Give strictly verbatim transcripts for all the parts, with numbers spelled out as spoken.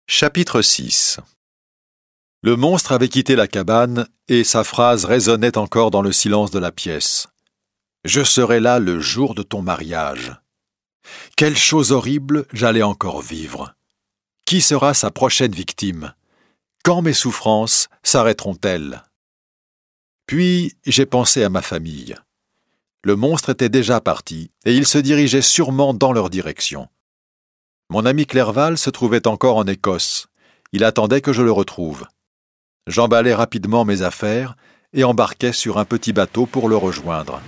Chapitre six. Le monstre avait quitté la cabane et sa phrase résonnait encore dans le silence de la pièce. « Je serai là le jour de ton mariage. » Quelle chose horrible j'allais encore vivre. Qui sera sa prochaine victime? Quand mes souffrances s'arrêteront-elles? Puis j'ai pensé à ma famille. Le monstre était déjà parti et il se dirigeait sûrement dans leur direction. Mon ami Clerval se trouvait encore en Écosse. Il attendait que je le retrouve. J'emballai rapidement mes affaires et embarquai sur un petit bateau pour le rejoindre.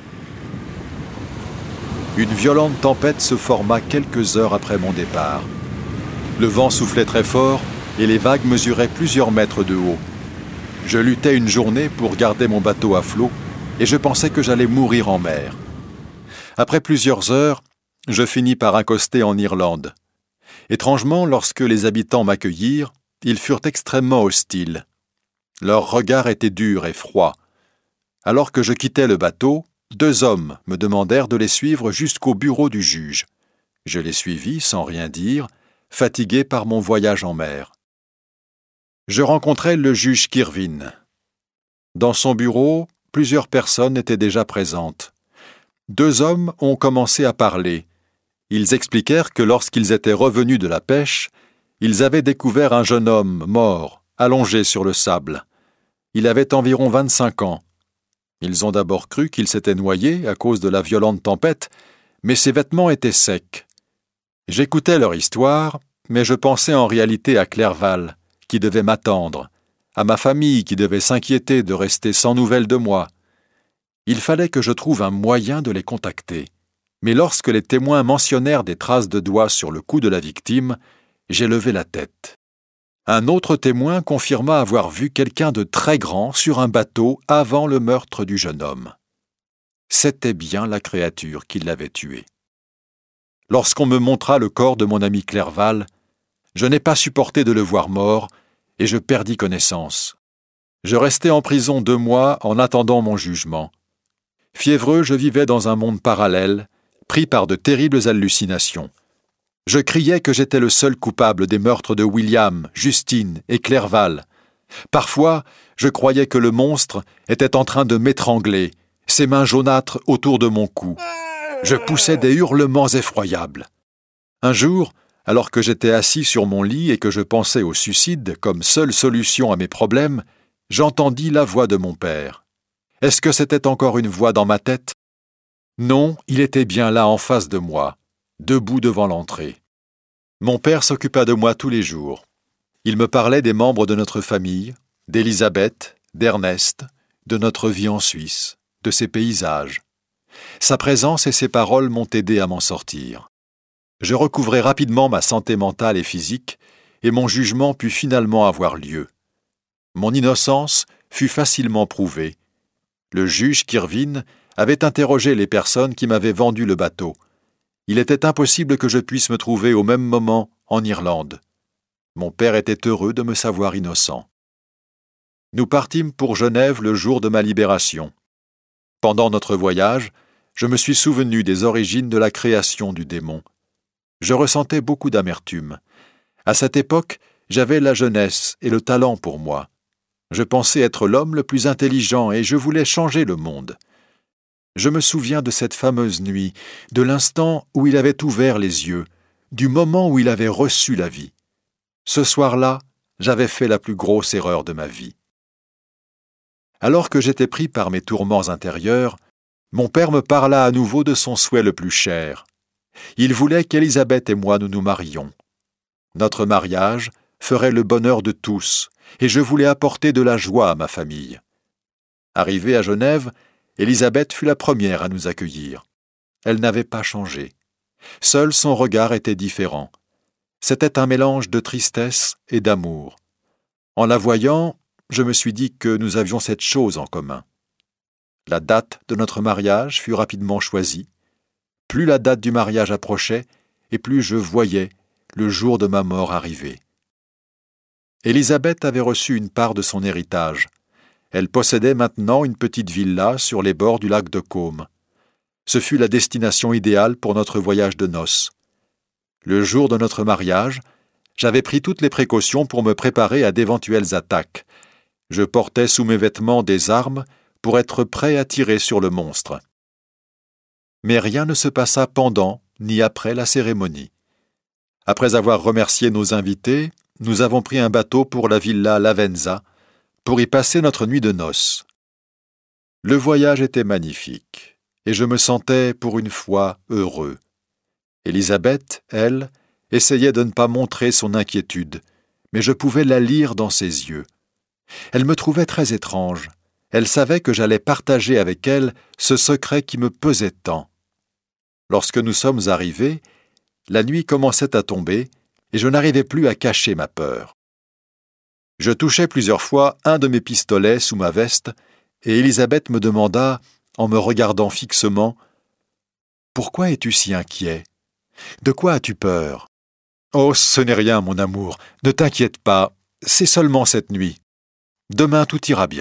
Une violente tempête se forma quelques heures après mon départ. Le vent soufflait très fort et les vagues mesuraient plusieurs mètres de haut. Je luttais une journée pour garder mon bateau à flot et je pensais que j'allais mourir en mer. Après plusieurs heures, je finis par accoster en Irlande. Étrangement, lorsque les habitants m'accueillirent, ils furent extrêmement hostiles. Leur regard était dur et froid. Alors que je quittais le bateau, deux hommes me demandèrent de les suivre jusqu'au bureau du juge. Je les suivis sans rien dire, fatigué par mon voyage en mer. Je rencontrai le juge Kirvin. Dans son bureau, plusieurs personnes étaient déjà présentes. Deux hommes ont commencé à parler. Ils expliquèrent que lorsqu'ils étaient revenus de la pêche, ils avaient découvert un jeune homme mort, allongé sur le sable. Il avait environ vingt-cinq ans. Ils ont d'abord cru qu'il s'était noyé à cause de la violente tempête, mais ses vêtements étaient secs. J'écoutais leur histoire, mais je pensais en réalité à Clerval, qui devait m'attendre, à ma famille qui devait s'inquiéter de rester sans nouvelles de moi. Il fallait que je trouve un moyen de les contacter. Mais lorsque les témoins mentionnèrent des traces de doigts sur le cou de la victime, j'ai levé la tête. Un autre témoin confirma avoir vu quelqu'un de très grand sur un bateau avant le meurtre du jeune homme. C'était bien la créature qui l'avait tué. Lorsqu'on me montra le corps de mon ami Clerval, je n'ai pas supporté de le voir mort et je perdis connaissance. Je restai en prison deux mois en attendant mon jugement. Fiévreux, je vivais dans un monde parallèle, pris par de terribles hallucinations. Je criais que j'étais le seul coupable des meurtres de William, Justine et Clerval. Parfois, je croyais que le monstre était en train de m'étrangler, ses mains jaunâtres autour de mon cou. Je poussais des hurlements effroyables. Un jour, alors que j'étais assis sur mon lit et que je pensais au suicide comme seule solution à mes problèmes, j'entendis la voix de mon père. Est-ce que c'était encore une voix dans ma tête? Non, il était bien là en face de moi, debout devant l'entrée. Mon père s'occupa de moi tous les jours. Il me parlait des membres de notre famille, d'Élisabeth, d'Ernest, de notre vie en Suisse, de ses paysages. Sa présence et ses paroles m'ont aidé à m'en sortir. Je recouvrai rapidement ma santé mentale et physique, et mon jugement put finalement avoir lieu. Mon innocence fut facilement prouvée. Le juge Kirvin avait interrogé les personnes qui m'avaient vendu le bateau. Il était impossible que je puisse me trouver au même moment en Irlande. Mon père était heureux de me savoir innocent. Nous partîmes pour Genève le jour de ma libération. Pendant notre voyage, je me suis souvenu des origines de la création du démon. Je ressentais beaucoup d'amertume. À cette époque, j'avais la jeunesse et le talent pour moi. Je pensais être l'homme le plus intelligent et je voulais changer le monde. Je me souviens de cette fameuse nuit, de l'instant où il avait ouvert les yeux, du moment où il avait reçu la vie. Ce soir-là, j'avais fait la plus grosse erreur de ma vie. Alors que j'étais pris par mes tourments intérieurs, mon père me parla à nouveau de son souhait le plus cher. Il voulait qu'Élisabeth et moi nous nous marions. Notre mariage ferait le bonheur de tous, et je voulais apporter de la joie à ma famille. Arrivée à Genève, Élisabeth fut la première à nous accueillir. Elle n'avait pas changé. Seul son regard était différent. C'était un mélange de tristesse et d'amour. En la voyant, je me suis dit que nous avions cette chose en commun. La date de notre mariage fut rapidement choisie. Plus la date du mariage approchait, et plus je voyais le jour de ma mort arriver. Élisabeth avait reçu une part de son héritage. Elle possédait maintenant une petite villa sur les bords du lac de Caume. Ce fut la destination idéale pour notre voyage de noces. Le jour de notre mariage, J'avais pris toutes les précautions pour me préparer à d'éventuelles attaques. Je portais sous mes vêtements des armes pour être prêt à tirer sur le monstre. Mais rien ne se passa pendant ni après la cérémonie. Après avoir remercié nos invités, nous avons pris un bateau pour la villa Lavenza pour y passer notre nuit de noces. Le voyage était magnifique et je me sentais pour une fois heureux. Élisabeth, elle, essayait de ne pas montrer son inquiétude, mais je pouvais la lire dans ses yeux. Elle me trouvait très étrange. Elle savait que j'allais partager avec elle ce secret qui me pesait tant. Lorsque nous sommes arrivés, la nuit commençait à tomber et je n'arrivais plus à cacher ma peur. Je touchai plusieurs fois un de mes pistolets sous ma veste et Élisabeth me demanda, en me regardant fixement, « Pourquoi es-tu si inquiet? De quoi as-tu peur ?»« Oh, ce n'est rien, mon amour, ne t'inquiète pas, c'est seulement cette nuit. Demain, tout ira bien. »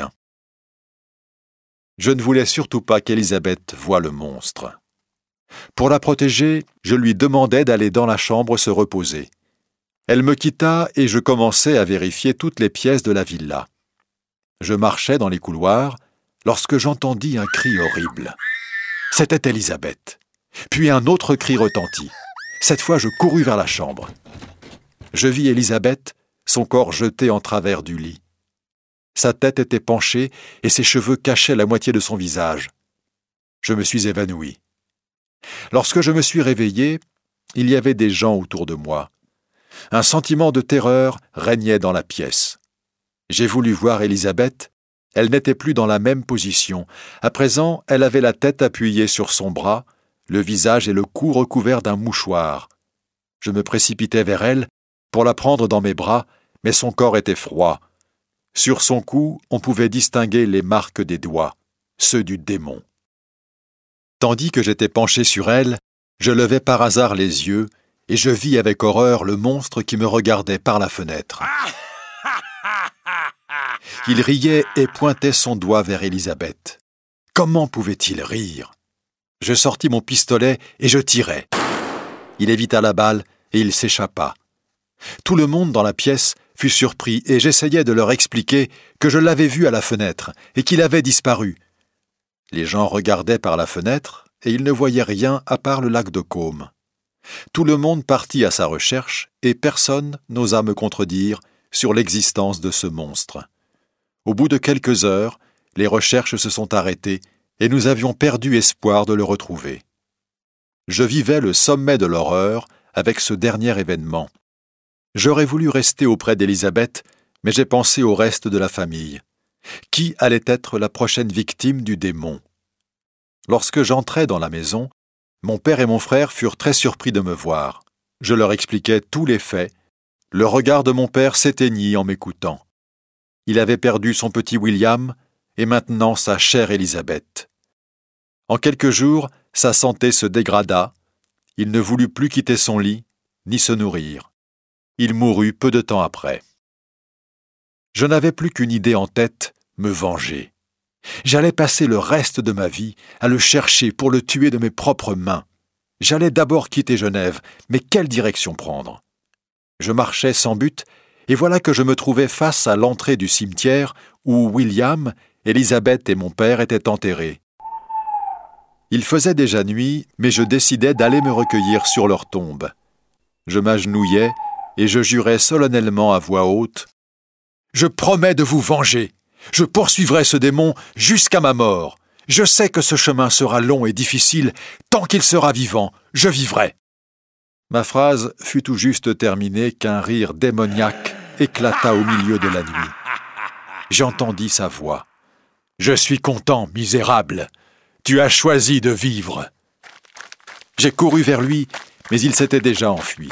Je ne voulais surtout pas qu'Élisabeth voie le monstre. Pour la protéger, je lui demandai d'aller dans la chambre se reposer. Elle me quitta et je commençai à vérifier toutes les pièces de la villa. Je marchais dans les couloirs lorsque j'entendis un cri horrible. C'était Élisabeth. Puis un autre cri retentit. Cette fois, je courus vers la chambre. Je vis Élisabeth, son corps jeté en travers du lit. Sa tête était penchée et ses cheveux cachaient la moitié de son visage. Je me suis évanoui. Lorsque je me suis réveillé, il y avait des gens autour de moi. Un sentiment de terreur régnait dans la pièce. J'ai voulu voir Élisabeth. Elle n'était plus dans la même position. À présent, elle avait la tête appuyée sur son bras, le visage et le cou recouverts d'un mouchoir. Je me précipitai vers elle pour la prendre dans mes bras, mais son corps était froid. Sur son cou, on pouvait distinguer les marques des doigts, ceux du démon. Tandis que j'étais penché sur elle, je levai par hasard les yeux et je vis avec horreur le monstre qui me regardait par la fenêtre. Il riait et pointait son doigt vers Élisabeth. Comment pouvait-il rire? Je sortis mon pistolet et je tirai. Il évita la balle et il s'échappa. Tout le monde dans la pièce fut surpris et j'essayais de leur expliquer que je l'avais vu à la fenêtre et qu'il avait disparu. Les gens regardaient par la fenêtre et ils ne voyaient rien à part le lac de Caume. Tout le monde partit à sa recherche et personne n'osa me contredire sur l'existence de ce monstre. Au bout de quelques heures, les recherches se sont arrêtées et nous avions perdu espoir de le retrouver. Je vivais le sommet de l'horreur avec ce dernier événement. J'aurais voulu rester auprès d'Élisabeth, mais j'ai pensé au reste de la famille. Qui allait être la prochaine victime du démon? Lorsque j'entrai dans la maison, mon père et mon frère furent très surpris de me voir. Je leur expliquai tous les faits. Le regard de mon père s'éteignit en m'écoutant. Il avait perdu son petit William et maintenant sa chère Élisabeth. En quelques jours, sa santé se dégrada. Il ne voulut plus quitter son lit, ni se nourrir. Il mourut peu de temps après. Je n'avais plus qu'une idée en tête, me venger. J'allais passer le reste de ma vie à le chercher pour le tuer de mes propres mains. J'allais d'abord quitter Genève, mais quelle direction prendre? Je marchais sans but, et voilà que je me trouvais face à l'entrée du cimetière où William, Élisabeth et mon père étaient enterrés. Il faisait déjà nuit, mais je décidai d'aller me recueillir sur leur tombe. Je m'agenouillai et je jurai solennellement à voix haute « Je promets de vous venger. Je poursuivrai ce démon jusqu'à ma mort. Je sais que ce chemin sera long et difficile. Tant qu'il sera vivant, je vivrai. » Ma phrase fut tout juste terminée qu'un rire démoniaque éclata au milieu de la nuit. J'entendis sa voix. « Je suis content, misérable. Tu as choisi de vivre. » J'ai couru vers lui, mais il s'était déjà enfui.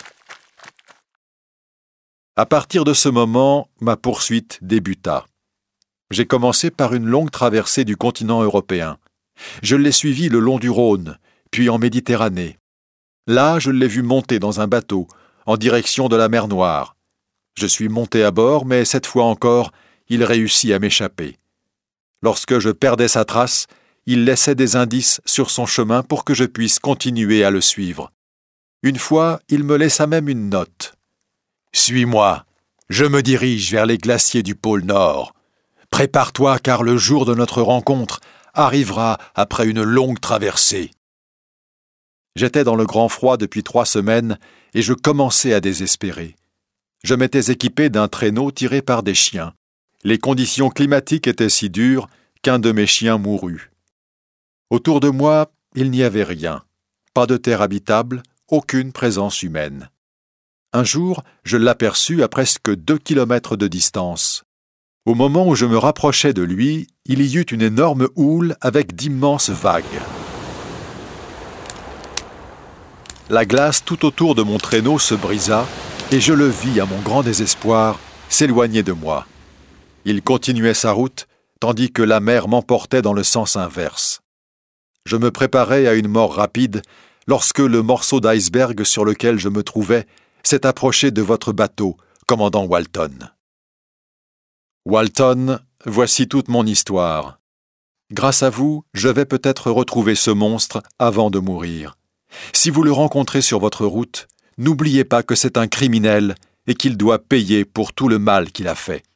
À partir de ce moment, ma poursuite débuta. J'ai commencé par une longue traversée du continent européen. Je l'ai suivi le long du Rhône, puis en Méditerranée. Là, je l'ai vu monter dans un bateau, en direction de la mer Noire. Je suis monté à bord, mais cette fois encore, il réussit à m'échapper. Lorsque je perdais sa trace, il laissait des indices sur son chemin pour que je puisse continuer à le suivre. Une fois, il me laissa même une note. « Suis-moi, je me dirige vers les glaciers du pôle Nord. Prépare-toi car le jour de notre rencontre arrivera après une longue traversée. » J'étais dans le grand froid depuis trois semaines et je commençais à désespérer. Je m'étais équipé d'un traîneau tiré par des chiens. Les conditions climatiques étaient si dures qu'un de mes chiens mourut. Autour de moi, il n'y avait rien. Pas de terre habitable, aucune présence humaine. Un jour, je l'aperçus à presque deux kilomètres de distance. Au moment où je me rapprochais de lui, il y eut une énorme houle avec d'immenses vagues. La glace tout autour de mon traîneau se brisa et je le vis, à mon grand désespoir, s'éloigner de moi. Il continuait sa route, tandis que la mer m'emportait dans le sens inverse. Je me préparais à une mort rapide lorsque le morceau d'iceberg sur lequel je me trouvais s'est approché de votre bateau, commandant Walton. Walton, voici toute mon histoire. Grâce à vous, je vais peut-être retrouver ce monstre avant de mourir. Si vous le rencontrez sur votre route, n'oubliez pas que c'est un criminel et qu'il doit payer pour tout le mal qu'il a fait.